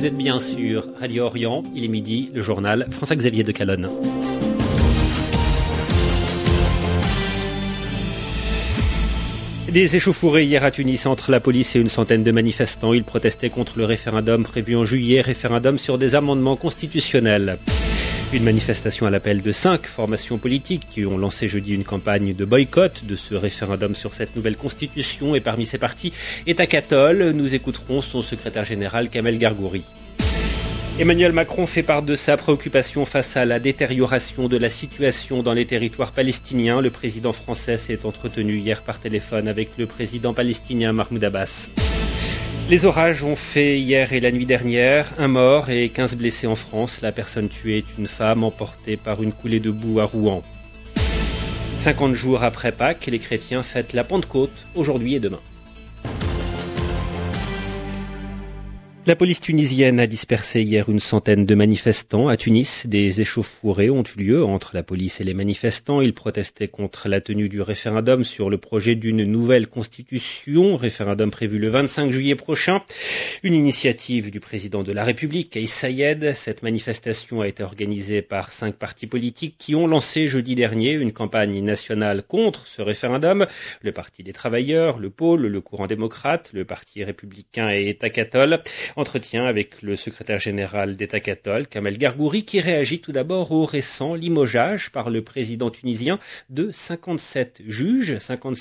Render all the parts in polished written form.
vous êtes bien sur Radio Orient, il est midi, le journal François-Xavier de Calonne. Des échauffourées hier à Tunis entre la police et une centaine de manifestants. Ils protestaient contre le référendum prévu en juillet, référendum sur des amendements constitutionnels. Une manifestation à l'appel de 5 formations politiques qui ont lancé jeudi une campagne de boycott de ce référendum sur cette nouvelle constitution. Et parmi ces partis, Etakattol. Nous écouterons son secrétaire général Kamel Gargouri. Emmanuel Macron fait part de sa préoccupation face à la détérioration de la situation dans les territoires palestiniens. Le président français s'est entretenu hier par téléphone avec le président palestinien Mahmoud Abbas. Les orages ont fait hier et la nuit dernière 1 mort et 15 blessés en France. La personne tuée est une femme emportée par une coulée de boue à Rouen. 50 jours après Pâques, les chrétiens fêtent la Pentecôte aujourd'hui et demain. La police tunisienne a dispersé hier une centaine de manifestants. À Tunis, des échauffourées ont eu lieu entre la police et les manifestants. Ils protestaient contre la tenue du référendum sur le projet d'une nouvelle constitution, référendum prévu le 25 juillet prochain. Une initiative du président de la République, Kais Saied. Cette manifestation a été organisée par 5 partis politiques qui ont lancé jeudi dernier une campagne nationale contre ce référendum. Le Parti des travailleurs, le Pôle, le Courant démocrate, le Parti républicain et Etakattol. Entretien avec le secrétaire général d'Etakattol, Kamel Gargouri, qui réagit tout d'abord au récent limogeage par le président tunisien de 57 juges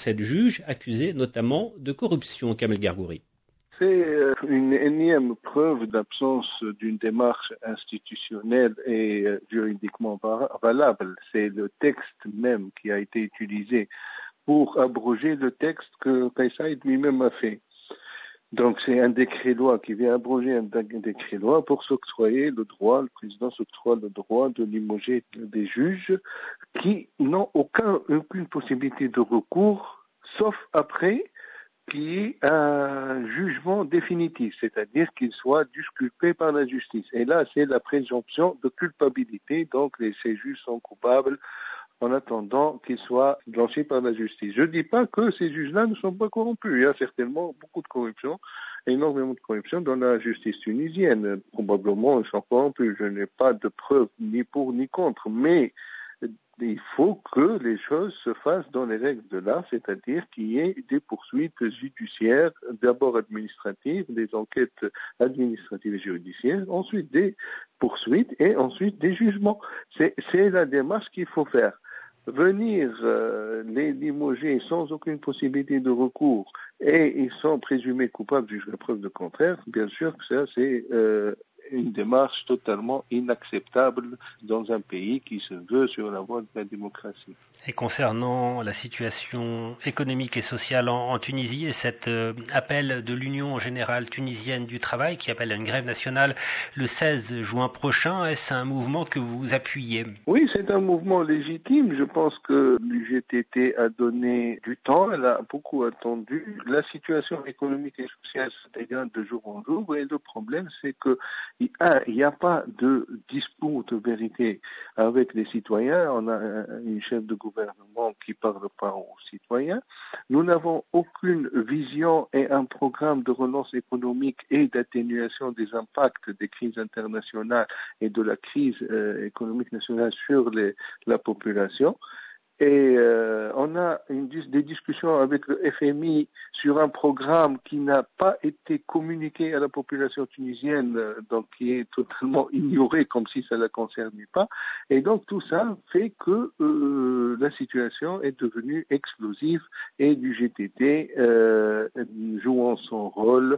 accusés notamment de corruption. Kamel Gargouri. C'est une énième preuve d'absence d'une démarche institutionnelle et juridiquement valable. C'est le texte même qui a été utilisé pour abroger le texte que Kais Saied lui-même a fait. Donc c'est un décret-loi qui vient abroger un décret-loi pour s'octroyer le droit, le président s'octroie le droit de limoger des juges qui n'ont aucune possibilité de recours, sauf après qu'il y ait un jugement définitif, c'est-à-dire qu'il soit disculpé par la justice. Et là, c'est la présomption de culpabilité, donc ces juges sont coupables en attendant qu'ils soient blanchis par la justice. Je ne dis pas que ces juges-là ne sont pas corrompus. Il y a certainement beaucoup de corruption, énormément de corruption dans la justice tunisienne. Probablement, ils sont corrompus. Je n'ai pas de preuves ni pour ni contre. Mais il faut que les choses se fassent dans les règles de l'art, c'est-à-dire qu'il y ait des poursuites judiciaires, d'abord administratives, des enquêtes administratives et judiciaires, ensuite des poursuites et ensuite des jugements. C'est la démarche qu'il faut faire. Venir les limoger sans aucune possibilité de recours et ils sont présumés coupables jusqu'à preuve de contraire, bien sûr que ça c'est une démarche totalement inacceptable dans un pays qui se veut sur la voie de la démocratie. Et concernant la situation économique et sociale en Tunisie et cet appel de l'Union générale tunisienne du travail qui appelle à une grève nationale le 16 juin prochain, est-ce un mouvement que vous appuyez? Oui, c'est un mouvement légitime. Je pense que l'UGTT a donné du temps, elle a beaucoup attendu. La situation économique et sociale se dégrade de jour en jour et le problème c'est que il n'y a pas de dispute vérité avec les citoyens. On a une chef de gouvernement qui parle pas aux citoyens. Nous n'avons aucune vision et un programme de relance économique et d'atténuation des impacts des crises internationales et de la crise économique nationale sur la population. Et on a des discussions avec le FMI sur un programme qui n'a pas été communiqué à la population tunisienne, donc qui est totalement ignoré comme si ça ne la concernait pas. Et donc tout ça fait que la situation est devenue explosive et l'UGTT, jouant son rôle,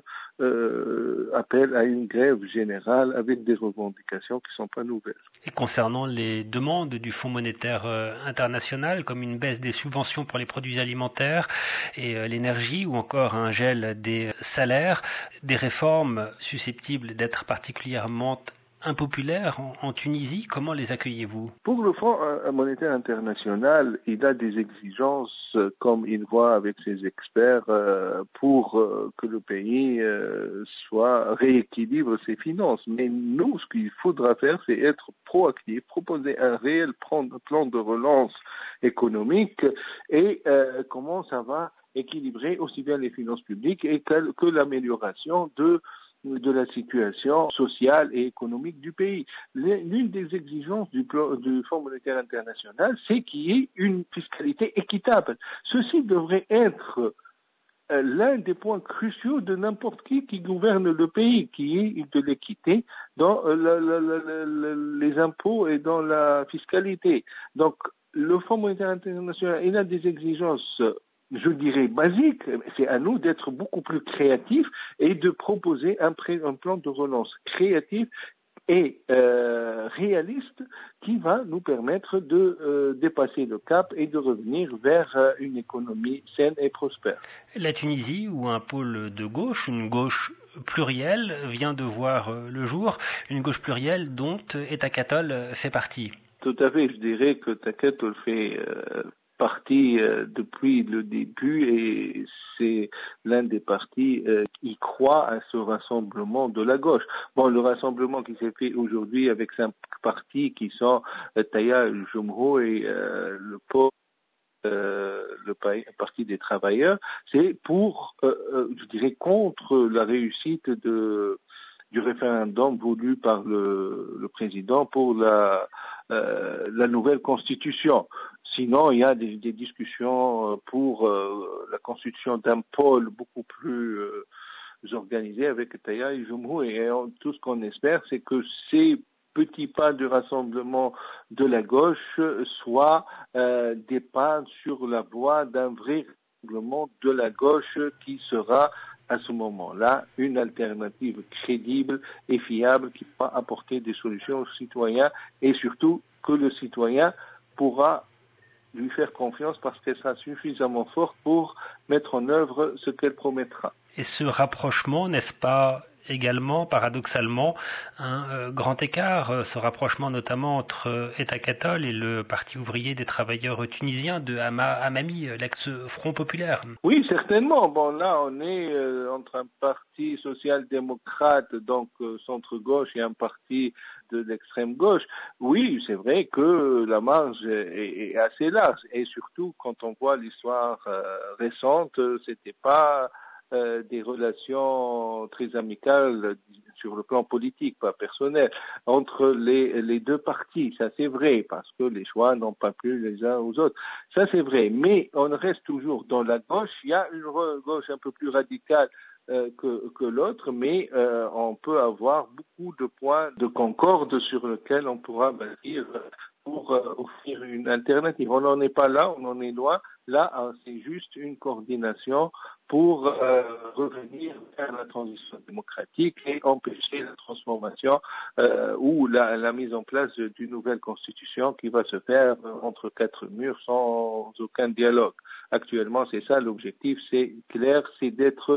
appelle à une grève générale avec des revendications qui ne sont pas nouvelles. Et concernant les demandes du Fonds monétaire international, comme une baisse des subventions pour les produits alimentaires et l'énergie, ou encore un gel des salaires, des réformes susceptibles d'être particulièrement impopulaires en Tunisie, comment les accueillez-vous? Pour le Fonds monétaire international, il a des exigences, comme il voit avec ses experts, pour que le pays rééquilibre ses finances. Mais nous, ce qu'il faudra faire, c'est être proactif, proposer un réel plan de relance économique et comment ça va équilibrer aussi bien les finances publiques et que l'amélioration de de la situation sociale et économique du pays. L'une des exigences du Fonds monétaire international, c'est qu'il y ait une fiscalité équitable. Ceci devrait être l'un des points cruciaux de n'importe qui gouverne le pays, qui est de l'équité dans les impôts et dans la fiscalité. Donc, le Fonds monétaire international, il a des exigences, je dirais, basiques. C'est à nous d'être beaucoup plus créatifs et de proposer un plan de relance créatif et réaliste qui va nous permettre de dépasser le cap et de revenir vers une économie saine et prospère. La Tunisie, où un pôle de gauche, une gauche plurielle, vient de voir le jour, une gauche plurielle dont Etakattol fait partie. Tout à fait, je dirais que Etakattol fait partie depuis le début et c'est l'un des partis qui croit à ce rassemblement de la gauche. Bon, le rassemblement qui s'est fait aujourd'hui avec 5 partis qui sont Taya, le Jomho et le Parti des travailleurs, c'est pour, je dirais, contre la réussite du référendum voulu par le président pour la nouvelle constitution. Sinon, il y a des discussions pour la constitution d'un pôle beaucoup plus organisé avec Taya et Jomho. Et tout ce qu'on espère, c'est que ces petits pas du rassemblement de la gauche soient des pas sur la voie d'un vrai rassemblement de la gauche qui sera à ce moment-là une alternative crédible et fiable qui va apporter des solutions aux citoyens et surtout que le citoyen pourra lui faire confiance parce qu'elle sera suffisamment forte pour mettre en œuvre ce qu'elle promettra. Et ce rapprochement, n'est-ce pas également, paradoxalement, un grand écart, ce rapprochement notamment entre Etakattol et le Parti ouvrier des travailleurs tunisiens de Hamami, l'ex-Front populaire? Oui, certainement. Bon, là, on est entre un parti social-démocrate, donc centre-gauche, et un parti de l'extrême gauche. Oui, c'est vrai que la marge est assez large. Et surtout, quand on voit l'histoire récente, c'était pas des relations très amicales sur le plan politique, pas personnel, entre les deux partis. Ça, c'est vrai, parce que les choix n'ont pas plu les uns aux autres. Ça, c'est vrai. Mais on reste toujours dans la gauche. Il y a une gauche un peu plus radicale que l'autre, mais on peut avoir beaucoup de points de concorde sur lesquels on pourra bâtir pour offrir une alternative. On n'en est pas là, on en est loin. Là, c'est juste une coordination pour revenir vers la transition démocratique et empêcher la transformation ou la mise en place d'une nouvelle constitution qui va se faire entre 4 murs sans aucun dialogue. Actuellement, c'est ça l'objectif, c'est clair, c'est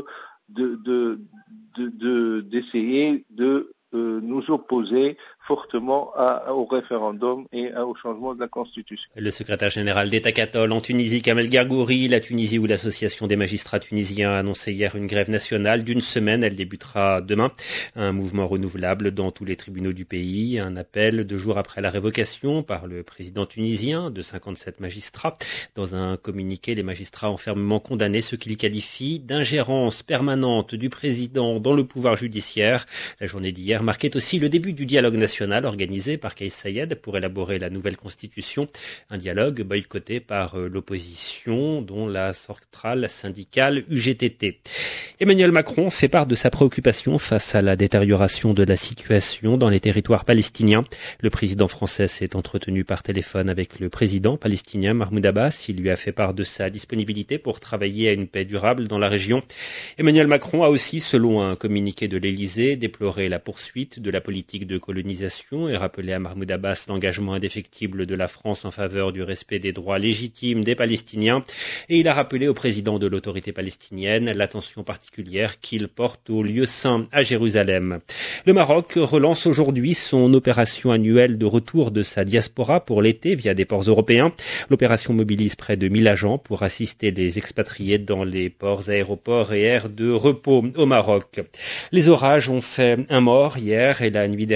d'essayer de nous opposer fortement au référendum et au changement de la Constitution. Le secrétaire général d'Etakattol en Tunisie, Kamel Gergouri, la Tunisie où l'association des magistrats tunisiens a annoncé hier une grève nationale d'une semaine. Elle débutera demain. Un mouvement renouvelable dans tous les tribunaux du pays. Un appel 2 jours après la révocation par le président tunisien de 57 magistrats. Dans un communiqué, les magistrats ont fermement condamné ce qu'ils qualifient d'ingérence permanente du président dans le pouvoir judiciaire. La journée d'hier marquait aussi le début du dialogue national organisé par Kais Saied pour élaborer la nouvelle constitution. Un dialogue boycotté par l'opposition, dont la centrale syndicale UGTT. Emmanuel Macron fait part de sa préoccupation face à la détérioration de la situation dans les territoires palestiniens. Le président français s'est entretenu par téléphone avec le président palestinien Mahmoud Abbas. Il lui a fait part de sa disponibilité pour travailler à une paix durable dans la région. Emmanuel Macron a aussi, selon un communiqué de l'Élysée, déploré la poursuite de la politique de colonisation et rappelé à Mahmoud Abbas l'engagement indéfectible de la France en faveur du respect des droits légitimes des Palestiniens. Et il a rappelé au président de l'autorité palestinienne l'attention particulière qu'il porte aux lieux saints à Jérusalem. Le Maroc relance aujourd'hui son opération annuelle de retour de sa diaspora pour l'été via des ports européens. L'opération mobilise près de 1000 agents pour assister les expatriés dans les ports, aéroports et aires de repos au Maroc. Les orages ont fait un mort hier et la nuit dernière.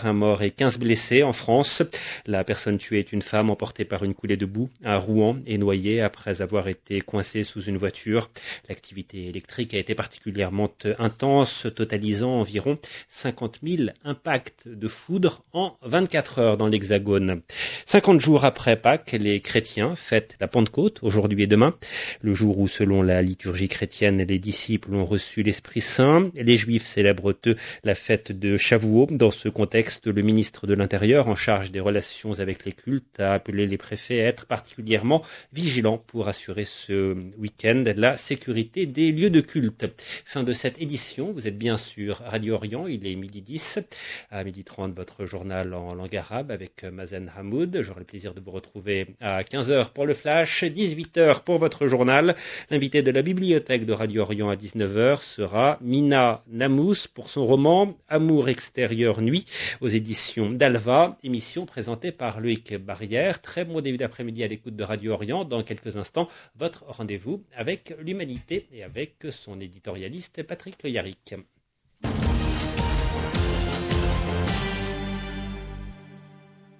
un mort et 15 blessés en France. La personne tuée est une femme emportée par une coulée de boue à Rouen et noyée après avoir été coincée sous une voiture. L'activité électrique a été particulièrement intense, totalisant environ 50 000 impacts de foudre en 24 heures dans l'Hexagone. 50 jours après Pâques, les chrétiens fêtent la Pentecôte, aujourd'hui et demain, le jour où, selon la liturgie chrétienne, les disciples ont reçu l'Esprit Saint. Les Juifs célèbrent, eux, la fête de Shavuot. Dans ce contexte, le ministre de l'Intérieur, en charge des relations avec les cultes, a appelé les préfets à être particulièrement vigilants pour assurer ce week-end la sécurité des lieux de culte. Fin de cette édition, vous êtes bien sûr Radio Orient, il est 12h10. À 12h30, votre journal en langue arabe avec Mazen Hamoud. J'aurai le plaisir de vous retrouver à 15h pour le flash, 18h pour votre journal. L'invité de la bibliothèque de Radio Orient à 19h sera Mina Namous pour son roman Amour extérieur nuit aux éditions d'Alva, émission présentée par Loïc Barrière. Très bon début d'après-midi à l'écoute de Radio Orient. Dans quelques instants, votre rendez-vous avec l'humanité et avec son éditorialiste Patrick Le Yarrick.